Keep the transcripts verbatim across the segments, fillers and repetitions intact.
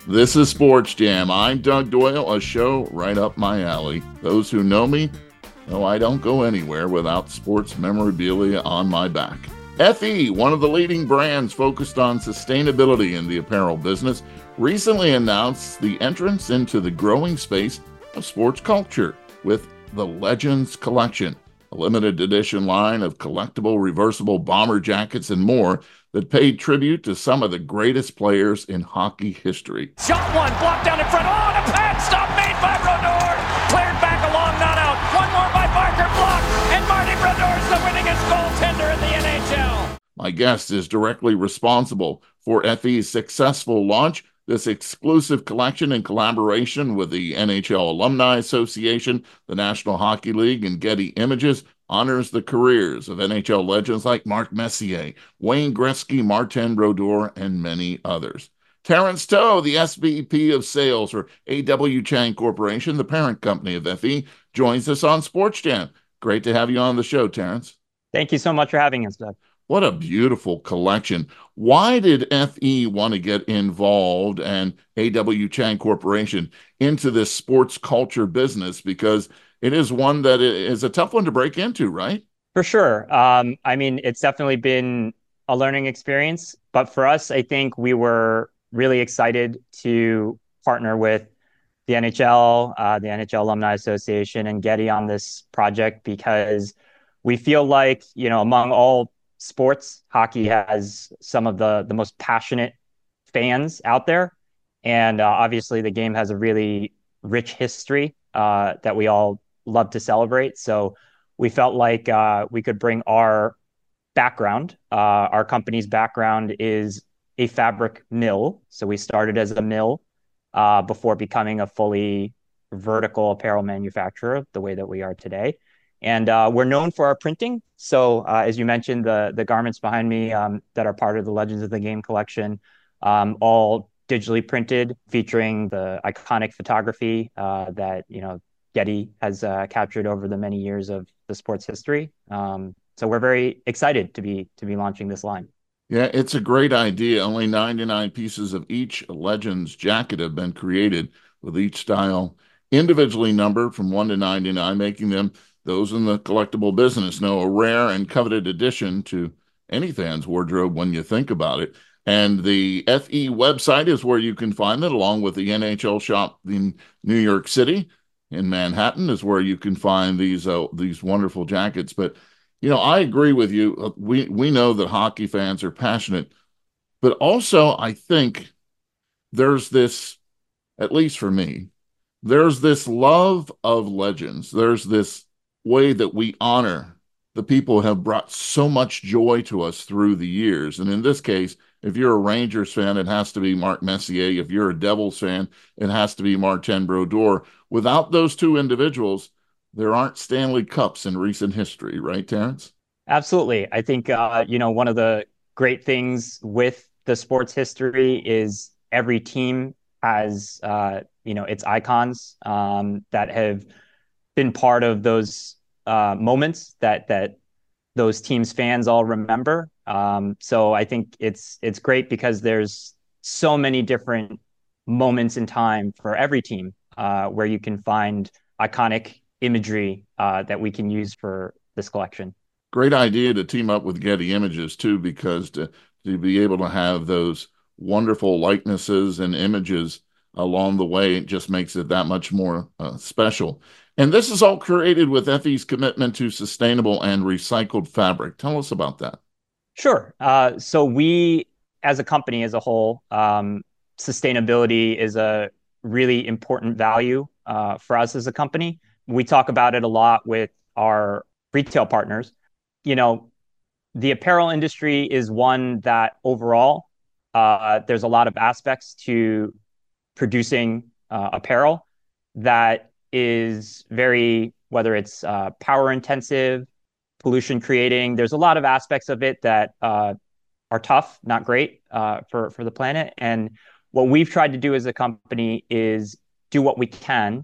This is Sports Jam. I'm Doug Doyle, a show right up my alley. Those who know me know I don't go anywhere without sports memorabilia on my back. F E, one of the leading brands focused on sustainability in the apparel business, recently announced the entrance into the growing space of sports culture with the Legends Collection, a limited edition line of collectible reversible bomber jackets and more that paid tribute to some of the greatest players in hockey history. Shot one, blocked down in front. Oh, and a pad stop made by Brodeur. Cleared back along, not out. One more by Barker, blocked. And Marty Brodeur's the winningest goaltender in the N H L. My guest is directly responsible for F E's successful launch. This exclusive collection, in collaboration with the N H L Alumni Association, the National Hockey League, and Getty Images, honors the careers of N H L legends like Mark Messier, Wayne Gretzky, Martin Brodeur, and many others. Terrence Toe, the S V P of Sales for A W Chang Corporation, the parent company of F E, joins us on Sports Jam. Great to have you on the show, Terrence. Thank you so much for having us, Doug. What a beautiful collection. Why did F E want to get involved and A W Chang Corporation into this sports culture business? Because it is one that is a tough one to break into, right? For sure. Um, I mean, it's definitely been a learning experience. But for us, I think we were really excited to partner with the N H L, uh, the N H L Alumni Association, and Getty on this project because we feel like, you know, among all sports, hockey has some of the the most passionate fans out there. And uh, obviously the game has a really rich history uh, that we all love to celebrate. So we felt like uh, we could bring our background. Uh, our company's background is a fabric mill. So we started as a mill uh, before becoming a fully vertical apparel manufacturer the way that we are today. And uh, we're known for our printing. So uh, as you mentioned, the the garments behind me um, that are part of the Legends of the Game collection, um, all digitally printed, featuring the iconic photography uh, that, you know, Getty has uh, captured over the many years of the sports history. Um, so we're very excited to be to be launching this line. Yeah, it's a great idea. Only ninety-nine pieces of each Legends jacket have been created, with each style individually numbered from one to ninety-nine, making them, those in the collectible business know, a rare and coveted addition to any fan's wardrobe when you think about it. And the F E website is where you can find it, along with the N H L shop in New York City. In Manhattan is where you can find these uh, these wonderful jackets. But, you know, I agree with you. We, we know that hockey fans are passionate, but also I think there's this, at least for me, there's this love of legends. There's this way that we honor the people who have brought so much joy to us through the years. And in this case, if you're a Rangers fan, it has to be Mark Messier. If you're a Devils fan, it has to be Martin Brodeur. Without those two individuals, there aren't Stanley Cups in recent history, right, Terrence? Absolutely. I think, uh, you know, one of the great things with the sports history is every team has, uh, you know, its icons um, that have been part of those uh, moments that that those teams' fans all remember. Um, so I think it's it's great because there's so many different moments in time for every team uh, where you can find iconic imagery uh, that we can use for this collection. Great idea to team up with Getty Images too, because to, to be able to have those wonderful likenesses and images along the way, it just makes it that much more uh, special. And this is all created with F E's commitment to sustainable and recycled fabric. Tell us about that. Sure. Uh, so we, as a company as a whole, um, sustainability is a really important value uh, for us as a company. We talk about it a lot with our retail partners. You know, the apparel industry is one that overall, uh, there's a lot of aspects to producing uh, apparel that is very, whether it's uh, power intensive, pollution creating, there's a lot of aspects of it that uh, are tough, not great uh, for, for the planet. And what we've tried to do as a company is do what we can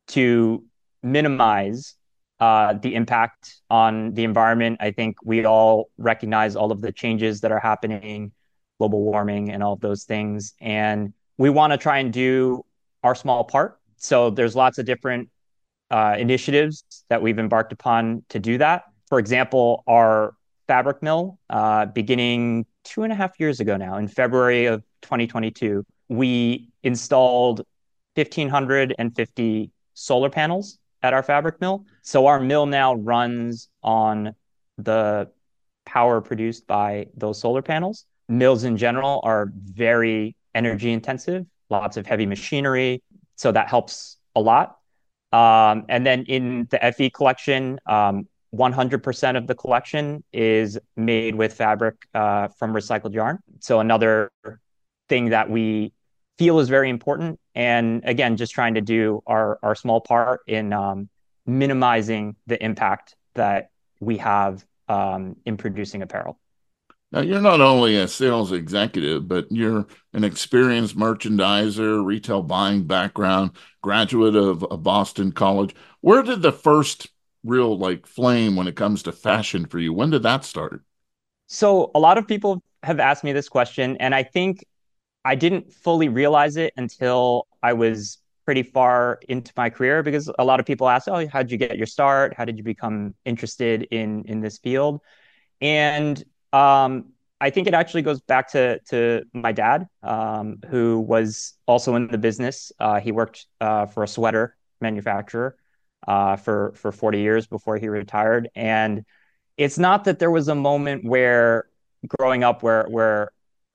to minimize uh, the impact on the environment. I think we all recognize all of the changes that are happening, global warming and all of those things. And we want to try and do our small part. So there's lots of different uh, initiatives that we've embarked upon to do that. For example, our fabric mill, uh, beginning two and a half years ago now, in February of twenty twenty-two, we installed one thousand five hundred fifty solar panels at our fabric mill. So our mill now runs on the power produced by those solar panels. Mills in general are very energy intensive, lots of heavy machinery. So that helps a lot. Um, and then in the F E collection, um, one hundred percent of the collection is made with fabric uh, from recycled yarn. So another thing that we feel is very important. And again, just trying to do our, our small part in um, minimizing the impact that we have um, in producing apparel. Now, you're not only a sales executive, but you're an experienced merchandiser, retail buying background, graduate of, of Boston College. Where did the first real like flame when it comes to fashion for you? When did that start? So a lot of people have asked me this question, and I think I didn't fully realize it until I was pretty far into my career because a lot of people ask, "Oh, how did you get your start? How did you become interested in in this field?" And um, I think it actually goes back to to my dad, um, who was also in the business. Uh, he worked uh, for a sweater manufacturer uh, for for forty years before he retired. And it's not that there was a moment where growing up where where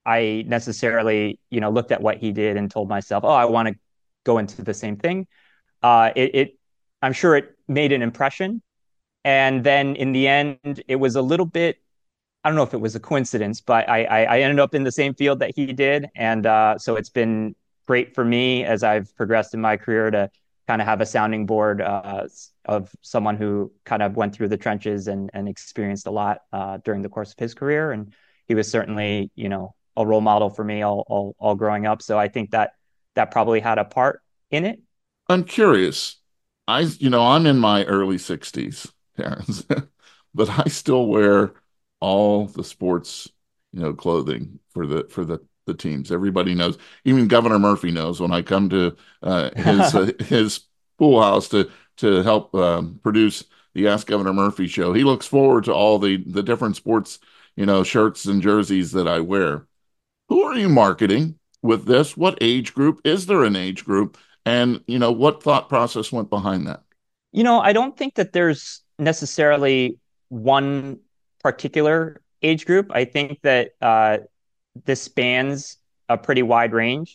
I necessarily, you know, looked at what he did and told myself, "Oh, I want to go into the same thing." Uh, it, it, I'm sure it made an impression. And then in the end, it was a little bit, I don't know if it was a coincidence, but I, I, I ended up in the same field that he did. And uh, so it's been great for me as I've progressed in my career to kind of have a sounding board uh, of someone who kind of went through the trenches and, and experienced a lot uh, during the course of his career. And he was certainly, you know, a role model for me all, all, all growing up. So I think that that probably had a part in it. I'm curious. I, you know, I'm in my early sixties, Terrence, but I still wear all the sports, you know, clothing for the for the the teams. Everybody knows. Even Governor Murphy knows when I come to uh, his uh, his pool house to to help um, produce the Ask Governor Murphy show. He looks forward to all the the different sports, you know, shirts and jerseys that I wear. Who are you marketing with this? What age group? Is there an age group? And, you know, what thought process went behind that? You know, I don't think that there's necessarily one particular age group. I think that uh, this spans a pretty wide range.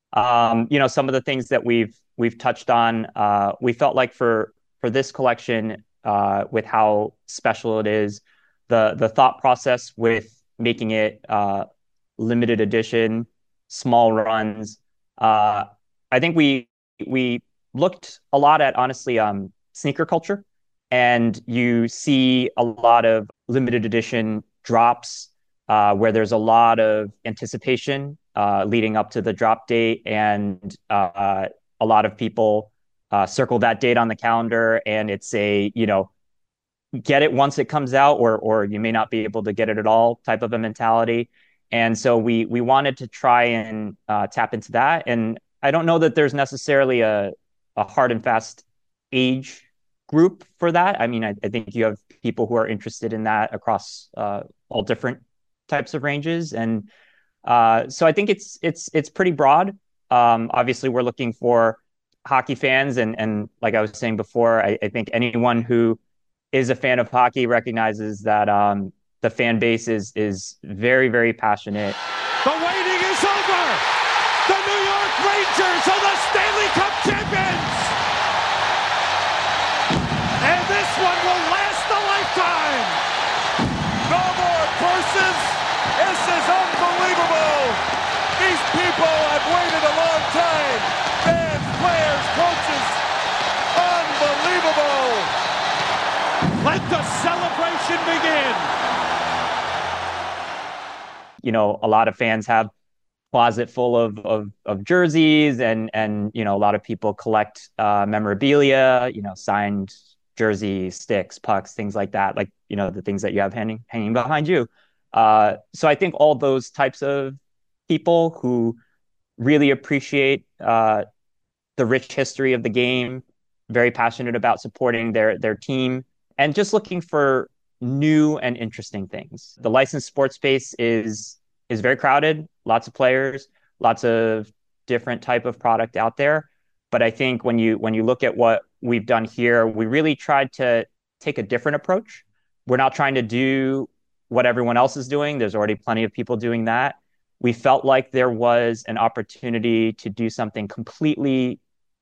Um, you know, some of the things that we've we've touched on, uh, we felt like for for this collection, uh, with how special it is, the the thought process with making it uh, limited edition, small runs. Uh, I think we we looked a lot at honestly um, sneaker culture, and you see a lot of limited edition drops uh, where there's a lot of anticipation uh, leading up to the drop date, and uh, a lot of people uh, circle that date on the calendar, and it's a you know get it once it comes out, or or you may not be able to get it at all type of a mentality. And so we we wanted to try and uh, tap into that. And I don't know that there's necessarily a a hard and fast age group for that. I mean, I, I think you have people who are interested in that across uh, all different types of ranges, and uh, so I think it's it's it's pretty broad. Um, obviously, we're looking for hockey fans, and and like I was saying before, I, I think anyone who is a fan of hockey recognizes that um, the fan base is is very very passionate. The waiting is over. The New York Rangers are the Stanley Cup champions, and this one will last a lifetime. No more purses. This is unbelievable. These people have waited a long time. Fans, players, coaches. Unbelievable. Let the celebration begin. You know, a lot of fans have closet full of, of, of jerseys, and, and, you know, a lot of people collect uh, memorabilia, you know, signed jerseys, sticks, pucks, things like that. Like, you know, the things that you have hanging, hanging behind you. Uh, so I think all those types of people who really appreciate uh, the rich history of the game, very passionate about supporting their their team, and just looking for new and interesting things. The licensed sports space is is very crowded, lots of players, lots of different type of product out there. But I think when you when you look at what we've done here, we really tried to take a different approach. We're not trying to do what everyone else is doing. There's already plenty of people doing that. We felt like there was an opportunity to do something completely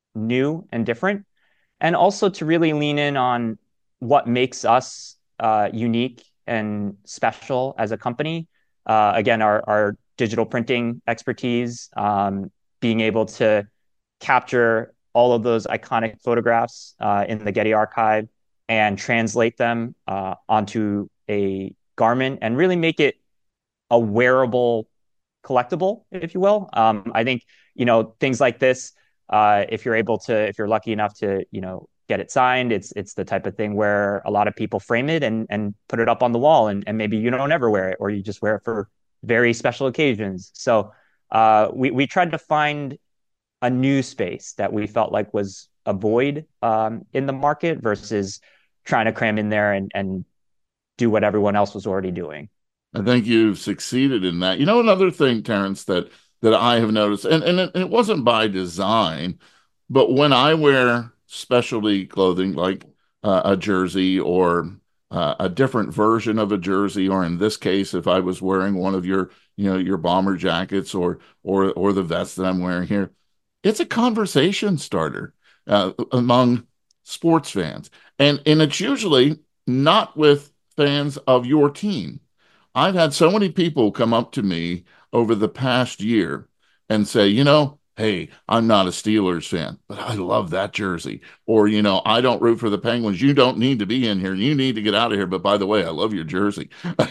new and different, and also to really lean in on what makes us uh, unique and special as a company. Uh, again, our, our digital printing expertise, um, being able to capture all of those iconic photographs uh, in the Getty archive and translate them uh, onto a garment and really make it a wearable collectible, if you will. Um, I think, you know, things like this, uh, if you're able to, if you're lucky enough to, you know, get it signed, it's it's the type of thing where a lot of people frame it and and put it up on the wall, and, and maybe you don't ever wear it, or you just wear it for very special occasions. So uh, we we tried to find a new space that we felt like was a void um, in the market versus trying to cram in there and and do what everyone else was already doing. I think you've succeeded in that. You know, another thing, Terrence, that that I have noticed, and, and it, it wasn't by design, but when I wear specialty clothing like uh, a jersey or uh, a different version of a jersey, or in this case, if I was wearing one of your, you know, your bomber jackets or or or the vest that I'm wearing here, it's a conversation starter uh, among sports fans, and and it's usually not with fans of your team. I've had so many people come up to me over the past year and say, you know, hey, I'm not a Steelers fan, but I love that jersey. Or, you know, I don't root for the Penguins. You don't need to be in here. You need to get out of here. But by the way, I love your jersey.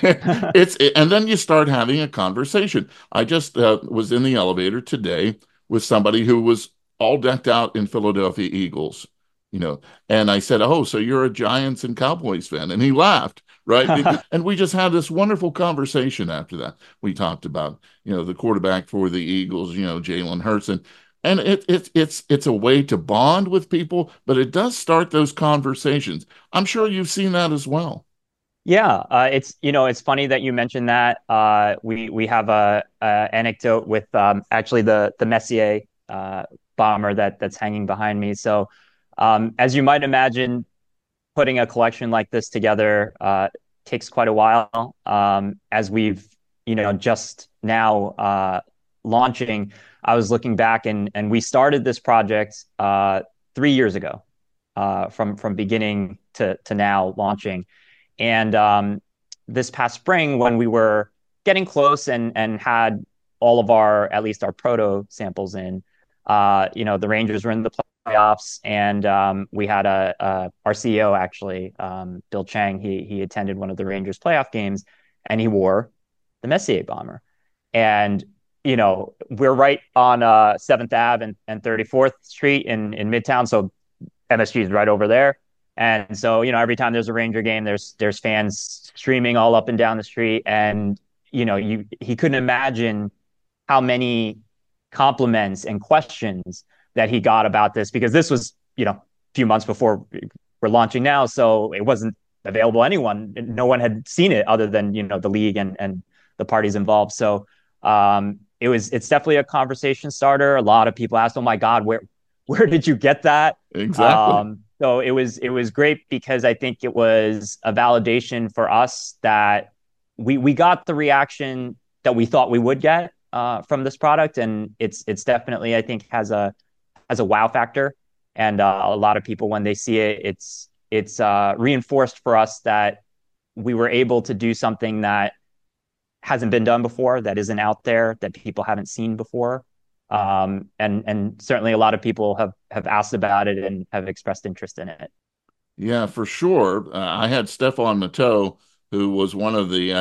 it's it, and then you start having a conversation. I just uh, was in the elevator today with somebody who was all decked out in Philadelphia Eagles, you know, and I said, "Oh, so you're a Giants and Cowboys fan?" And he laughed, right? Because, and we just had this wonderful conversation after that. We talked about, you know, the quarterback for the Eagles, you know, Jalen Hurts, and and it, it it's it's a way to bond with people, but it does start those conversations. I'm sure you've seen that as well. Yeah, uh, it's you know it's funny that you mentioned that. Uh, we we have a, a anecdote with um, actually the the Messier uh, bomber that that's hanging behind me. So, um, as you might imagine, putting a collection like this together uh, takes quite a while. Um, as we've you know just now uh, launching, I was looking back and and we started this project uh, three years ago, uh, from from beginning to to now launching. And um, this past spring, when we were getting close and and had all of our at least our proto samples in, uh, you know, the Rangers were in the playoffs, and um, we had a, a our C E O actually, um, Bill Chang. He he attended one of the Rangers playoff games, and he wore the Messier bomber. And you know, we're right on uh, seventh Ave and, and thirty-fourth Street in in Midtown, so M S G is right over there. And so, you know, every time there's a Ranger game, there's there's fans streaming all up and down the street. And, you know, you he couldn't imagine how many compliments and questions that he got about this, because this was, you know, a few months before we're launching now. So it wasn't available to anyone. No one had seen it other than, you know, the league and and the parties involved. So um it was it's definitely a conversation starter. A lot of people asked, "Oh my God, where where did you get that?" Exactly. Um, so it was it was great because I think it was a validation for us that we we got the reaction that we thought we would get uh, from this product, and it's it's definitely, I think, has a has a wow factor, and uh, a lot of people, when they see it, it's it's uh, reinforced for us that we were able to do something that hasn't been done before, that isn't out there, that people haven't seen before. Um, and and certainly a lot of people have have asked about it and have expressed interest in it. Yeah, for sure. Uh, I had Stefan Matteau, who was one of the uh,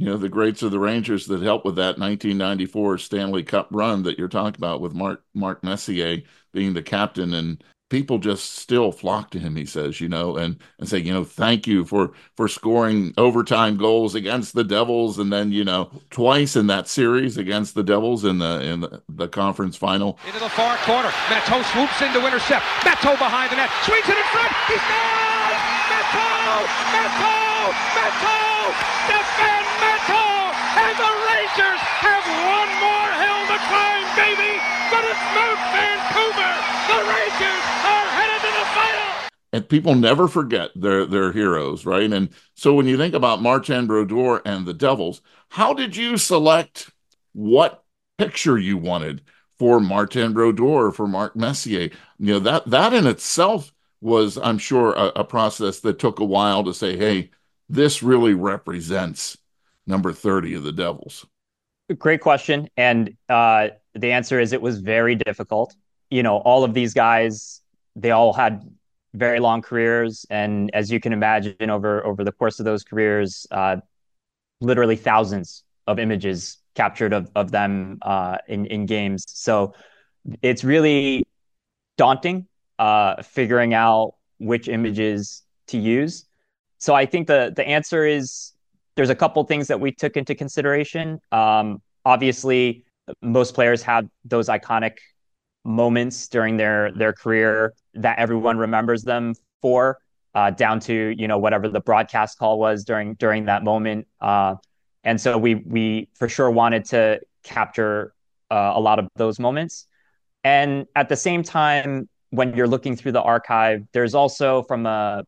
you know, the greats of the Rangers that helped with that nineteen ninety-four Stanley Cup run that you're talking about with Mark Mark Messier being the captain, and people just still flock to him, he says, you know, and and say, you know, thank you for for scoring overtime goals against the Devils, and then, you know, twice in that series against the Devils in the in the, the conference final. Into the far corner. Matteau swoops in to intercept. Matteau behind the net. Swings it in front. He scores! Matteau! Matteau! Matteau! Stefan Matteau! And the Rangers have one more hill to climb, baby! But it's Mount Vancouver! The Rangers are headed to the final! And people never forget their their heroes, right? And so when you think about Martin Brodeur and the Devils, how did you select what picture you wanted for Martin Brodeur, for Mark Messier? You know, that that in itself was, I'm sure, a, a process that took a while to say, hey, this really represents number thirty of the Devils. Great question. And uh, the answer is it was very difficult. You know, all of these guys, they all had very long careers. And as you can imagine, over, over the course of those careers, uh, literally thousands of images captured of, of them uh, in, in games. So it's really daunting uh, figuring out which images to use. So I think the the answer is there's a couple things that we took into consideration. Um, obviously, most players have those iconic moments during their their career that everyone remembers them for, uh, down to, you know, whatever the broadcast call was during during that moment. Uh, and so we we for sure wanted to capture uh, a lot of those moments. And at the same time, when you're looking through the archive, there's also, from a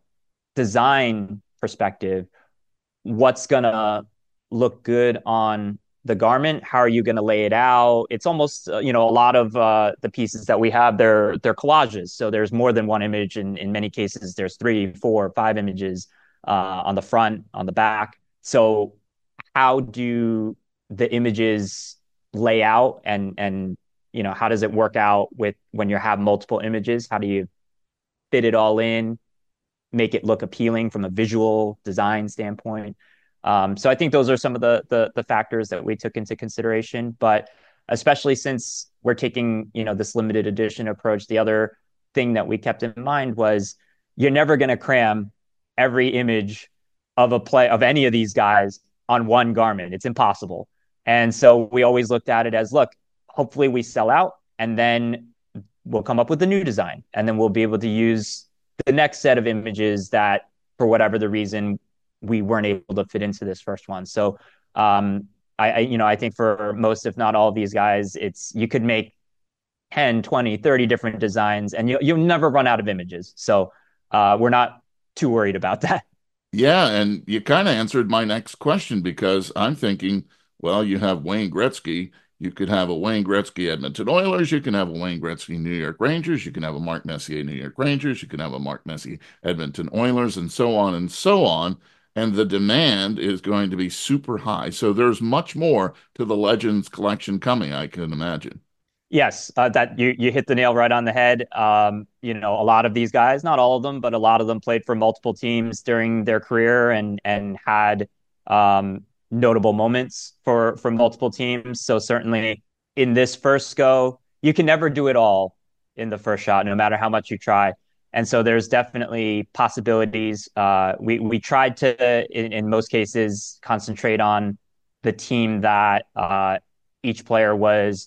design perspective, what's going to look good on the garment. How are you going to lay it out? It's almost, uh, you know, a lot of uh, the pieces that we have, they're, they're collages. So there's more than one image. In, in many cases, there's three, four, five images uh, on the front, on the back. So how do the images lay out, and, and, you know, how does it work out with when you have multiple images? How do you fit it all in, make it look appealing from a visual design standpoint? Um, so I think those are some of the, the the factors that we took into consideration. But especially since we're taking, you know, this limited edition approach, the other thing that we kept in mind was you're never going to cram every image of a play of any of these guys on one garment. It's impossible. And so we always looked at it as, look, hopefully we sell out, and then we'll come up with a new design, and then we'll be able to use the next set of images that, for whatever the reason, we weren't able to fit into this first one. So, um, I, I, you know, I think for most, if not all of these guys, it's, you could make ten, twenty, thirty different designs, and you, you'll never run out of images. So, uh, we're not too worried about that. Yeah, and you kind of answered my next question, because I'm thinking, well, you have Wayne Gretzky. You could have a Wayne Gretzky Edmonton Oilers. You can have a Wayne Gretzky New York Rangers. You can have a Mark Messier New York Rangers. You can have a Mark Messier Edmonton Oilers, and so on and so on. And the demand is going to be super high. So there's much more to the Legends collection coming, I can imagine. Yes, uh, that you you hit the nail right on the head. Um, you know, a lot of these guys, not all of them, but a lot of them played for multiple teams during their career, and and had um, notable moments for for multiple teams. So certainly in this first go, you can never do it all in the first shot, no matter how much you try. And so there's definitely possibilities. Uh, we we tried to, in, in most cases, concentrate on the team that uh, each player was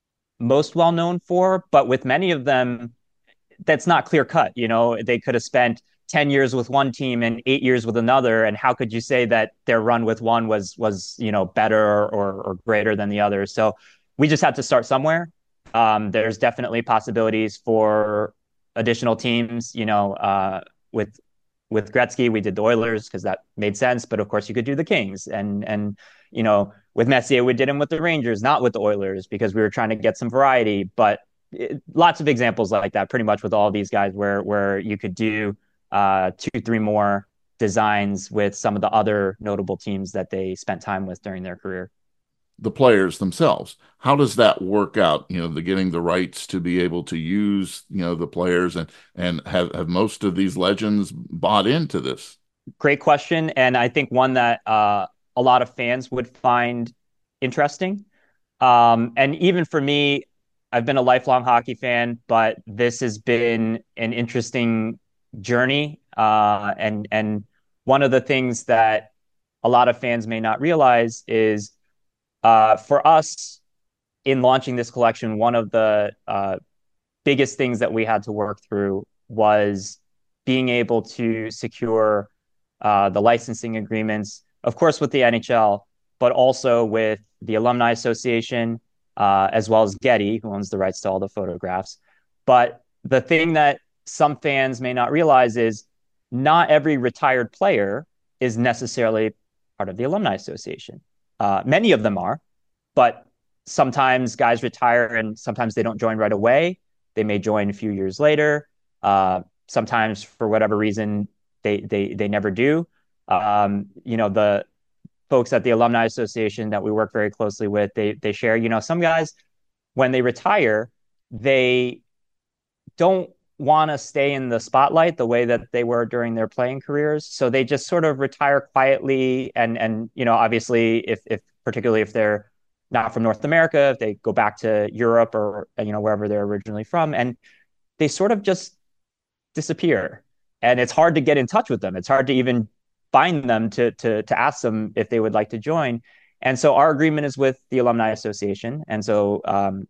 most well known for, but with many of them, that's not clear cut. You know, they could have spent ten years with one team and eight years with another. And how could you say that their run with one was, was, you know, better or, or greater than the other? So we just had to start somewhere. Um, there's definitely possibilities for additional teams, you know, uh, with, with Gretzky, we did the Oilers because that made sense. But of course you could do the Kings, and, and, you know, with Messier, we did him with the Rangers, not with the Oilers, because we were trying to get some variety. But it, lots of examples like that, pretty much with all these guys, where where you could do uh, two, three more designs with some of the other notable teams that they spent time with during their career. The players themselves, how does that work out? You know, the getting the rights to be able to use, you know, the players, and and have, have most of these legends bought into this? Great question. And I think one that uh, a lot of fans would find interesting. Um, and even for me, I've been a lifelong hockey fan, but this has been an interesting journey. Uh, and and one of the things that a lot of fans may not realize is uh, for us in launching this collection, one of the uh, biggest things that we had to work through was being able to secure uh, the licensing agreements, of course, with the N H L, but also with the Alumni Association, uh, as well as Getty, who owns the rights to all the photographs. But the thing that some fans may not realize is not every retired player is necessarily part of the Alumni Association. Uh, many of them are, but sometimes guys retire and sometimes they don't join right away. They may join a few years later. Uh, sometimes, for whatever reason, they they they never do. Um, you know, the folks at the Alumni Association that we work very closely with, they they share. You know, some guys when they retire, they don't want to stay in the spotlight the way that they were during their playing careers. So they just sort of retire quietly. And, and, you know, obviously if, if particularly if they're not from North America, if they go back to Europe or, you know, wherever they're originally from, and they sort of just disappear. And it's hard to get in touch with them. It's hard to even find them to, to, to ask them if they would like to join. And so our agreement is with the Alumni Association. And so um,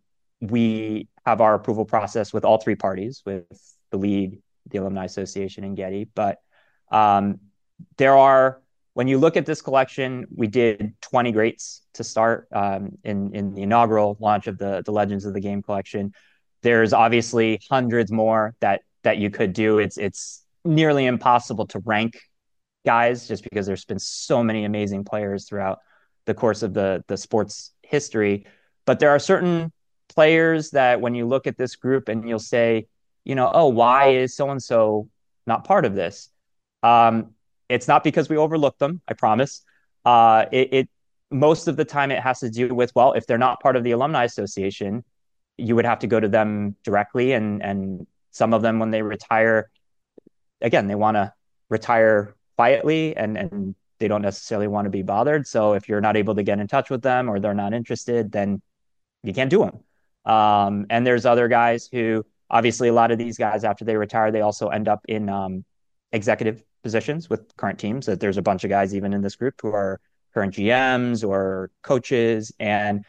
we have our approval process with all three parties, with the league, the Alumni Association, and Getty. But um, there are, when you look at this collection, we did twenty greats to start um, in, in the inaugural launch of the, the Legends of the Game collection. There's obviously hundreds more that that you could do. It's it's nearly impossible to rank guys just because there's been so many amazing players throughout the course of the the sports history. But there are certain players that when you look at this group and you'll say, you know, oh, why is so-and-so not part of this? Um, it's not because we overlooked them, I promise. Uh, it, it most of the time it has to do with, well, if they're not part of the Alumni Association, you would have to go to them directly. And, and some of them, when they retire, again, they want to retire quietly and, and they don't necessarily want to be bothered. So if you're not able to get in touch with them or they're not interested, then you can't do them. Um, and there's other guys who, obviously, a lot of these guys, after they retire, they also end up in um, executive positions with current teams. That there's a bunch of guys even in this group who are current G Ms or coaches. And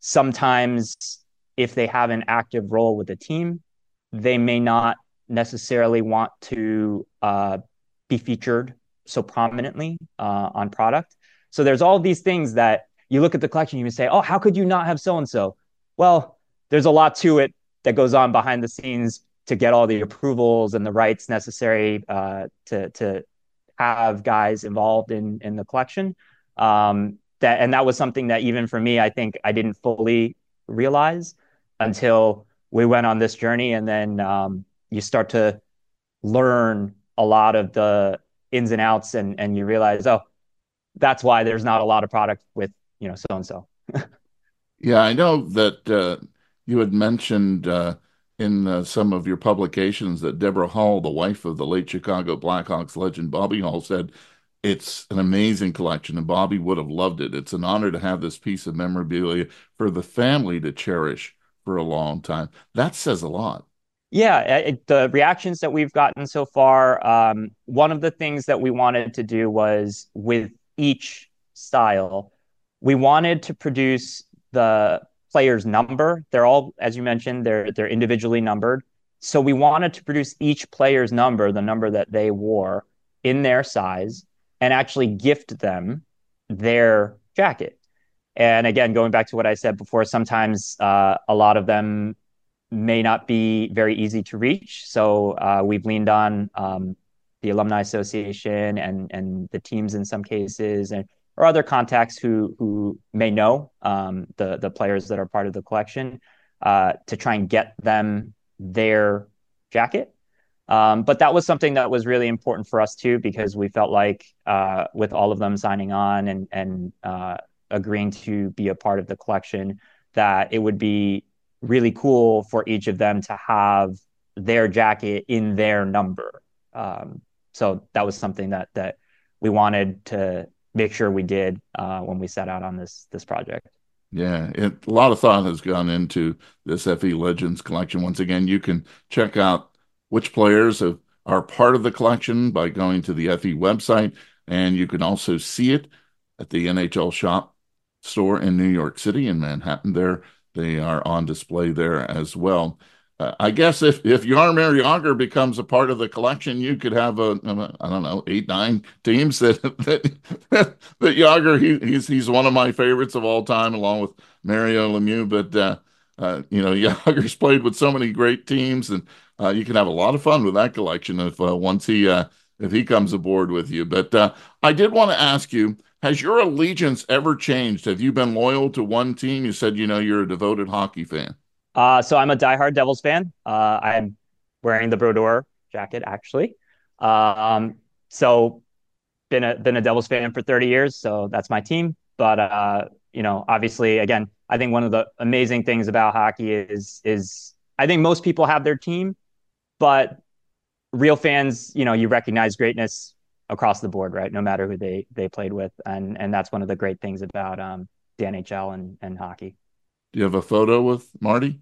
sometimes if they have an active role with the team, they may not necessarily want to uh, be featured so prominently uh, on product. So there's all these things that you look at the collection, you can say, oh, how could you not have so-and-so? Well, there's a lot to it that goes on behind the scenes to get all the approvals and the rights necessary uh, to, to have guys involved in, in the collection. Um, that, and that was something that even for me, I think I didn't fully realize until we went on this journey. And then um, you start to learn a lot of the ins and outs and, and you realize, oh, that's why there's not a lot of product with, you know, so-and-so. Yeah, I know that uh, you had mentioned uh, in uh, some of your publications that Deborah Hall, the wife of the late Chicago Blackhawks legend Bobby Hall, said it's an amazing collection and Bobby would have loved it. It's an honor to have this piece of memorabilia for the family to cherish for a long time. That says a lot. Yeah, it, the reactions that we've gotten so far, um, one of the things that we wanted to do was with each style, we wanted to produce the player's number. They're all, as you mentioned, they're they're individually numbered. So we wanted to produce each player's number, the number that they wore, in their size, and actually gift them their jacket. And again, going back to what I said before, sometimes uh, a lot of them may not be very easy to reach. So uh, we've leaned on um, the Alumni Association and and the teams in some cases, and or other contacts who who may know um, the the players that are part of the collection uh, to try and get them their jacket. Um, but that was something that was really important for us too, because we felt like uh, with all of them signing on and and uh, agreeing to be a part of the collection, that it would be really cool for each of them to have their jacket in their number. Um, so that was something that that we wanted to make sure we did uh, when we set out on this this project. Yeah, it, a lot of thought has gone into this F E Legends collection. Once again, you can check out which players have, are part of the collection by going to the F E website, and you can also see it at the N H L Shop store in New York City in Manhattan. There, they are on display there as well. Uh, I guess if if Jaromir Jagr becomes a part of the collection, you could have a I don't know eight nine teams that that that, that Jagr he, he's he's one of my favorites of all time, along with Mario Lemieux. But uh, uh, you know, Jagr's played with so many great teams, and uh, you can have a lot of fun with that collection if uh, once he uh, if he comes aboard with you. But uh, I did want to ask you: has your allegiance ever changed? Have you been loyal to one team? You said you know you're a devoted hockey fan. Uh, so I'm a diehard Devils fan. Uh, I'm wearing the Brodeur jacket, actually. Um, so been a been a Devils fan for thirty years, so that's my team. But uh, you know, obviously, again, I think one of the amazing things about hockey is is I think most people have their team, but real fans, you know, you recognize greatness across the board, right? No matter who they they played with, and and that's one of the great things about um, the N H L and and hockey. Do you have a photo with Marty?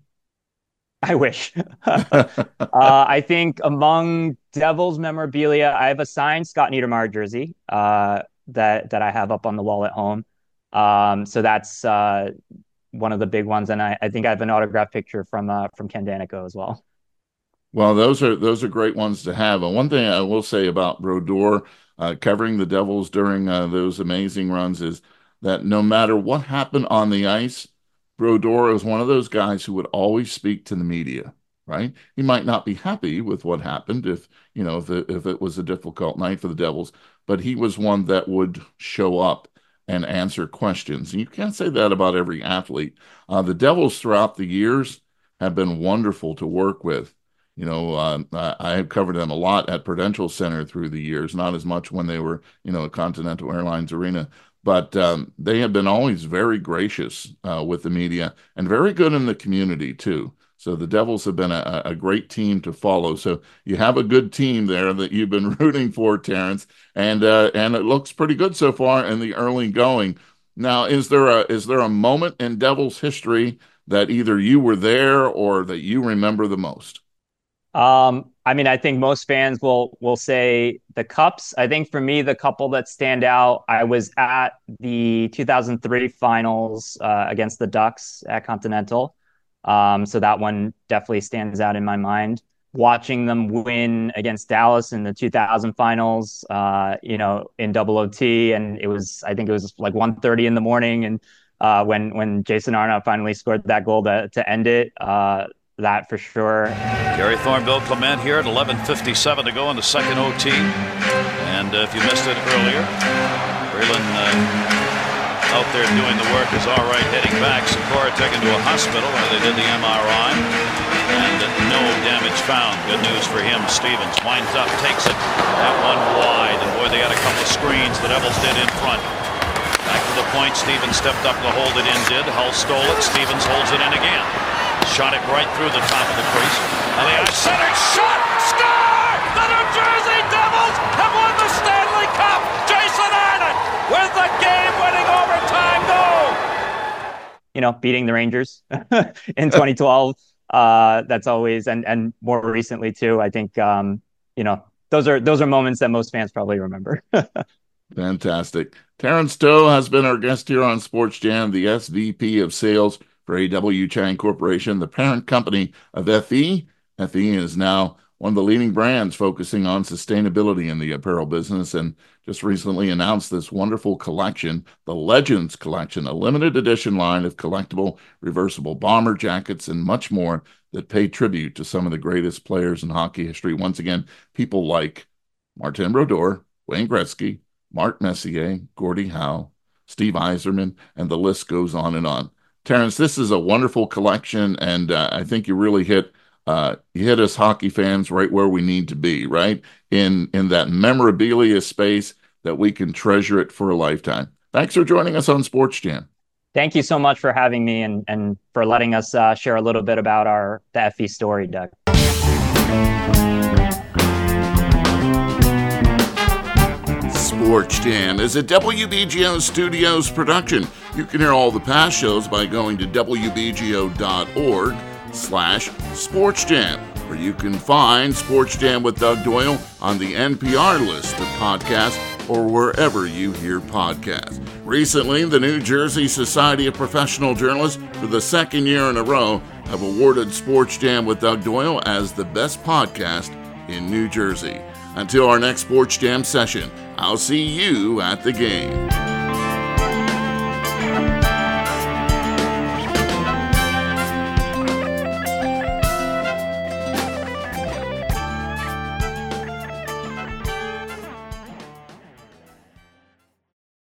I wish. uh, I think among Devils memorabilia, I have a signed Scott Niedermayer jersey uh, that that I have up on the wall at home. Um, so that's uh, one of the big ones, and I, I think I have an autographed picture from uh, from Ken Daneyko as well. Well, those are those are great ones to have. And one thing I will say about Brodeur uh, covering the Devils during uh, those amazing runs is that no matter what happened on the ice, Brodeur is one of those guys who would always speak to the media, right? He might not be happy with what happened if, you know, if it, if it was a difficult night for the Devils, but he was one that would show up and answer questions. And you can't say that about every athlete. Uh, the Devils throughout the years have been wonderful to work with. You know, uh, I have covered them a lot at Prudential Center through the years, not as much when they were, you know, at Continental Airlines Arena. But um, they have been always very gracious uh, with the media and very good in the community, too. So the Devils have been a, a great team to follow. So you have a good team there that you've been rooting for, Terrence, and uh, and it looks pretty good so far in the early going. Now, is there a is there a moment in Devils history that either you were there or that you remember the most? Um, I mean, I think most fans will will say the Cups. I think for me, the couple that stand out, I was at the two thousand three finals uh, against the Ducks at Continental. Um, so that one definitely stands out in my mind. Watching them win against Dallas in the two thousand finals, uh, you know, in double O T, and it was, I think it was like one thirty in the morning, and uh, when when Jason Arnott finally scored that goal to to end it. Uh, That for sure. Gary Thorne, Bill Clement here at eleven fifty-seven to go in the second O T. And uh, if you missed it earlier, Braylon uh, out there doing the work is all right, heading back. Sikora taken to a hospital where they did the M R I. And uh, no damage found. Good news for him. Stevens winds up, takes it. That one wide. And boy, they got a couple of screens the Devils did in front. Back to the point. Stevens stepped up to hold it in, did. Hull stole it. Stevens holds it in again. Shot it right through the top of the crease. Elias center shot! Score! The New Jersey Devils have won the Stanley Cup! Jason Arnott with the game-winning overtime goal! You know, beating the Rangers in twenty twelve. Uh, that's always, and and more recently too. I think, um, you know, those are those are moments that most fans probably remember. Fantastic. Terrence Stowe has been our guest here on Sports Jam, the S V P of Sales for A W Chang Corporation, the parent company of F E. F E is now one of the leading brands focusing on sustainability in the apparel business, and just recently announced this wonderful collection, the Legends Collection, a limited edition line of collectible reversible bomber jackets and much more that pay tribute to some of the greatest players in hockey history. Once again, people like Martin Brodeur, Wayne Gretzky, Mark Messier, Gordie Howe, Steve Yzerman, and the list goes on and on. Terrence, this is a wonderful collection, and uh, I think you really hit uh, you hit us hockey fans right where we need to be, right? In in that memorabilia space that we can treasure it for a lifetime. Thanks for joining us on Sports Jam. Thank you so much for having me and, and for letting us uh, share a little bit about our the F E story, Doug. Sports Jam is a W B G O Studios production. You can hear all the past shows by going to W B G O dot org slash Sports Jam, where you can find Sports Jam with Doug Doyle on the N P R list of podcasts or wherever you hear podcasts. Recently, the New Jersey Society of Professional Journalists, for the second year in a row, have awarded Sports Jam with Doug Doyle as the best podcast in New Jersey. Until our next Sports Jam session, I'll see you at the game.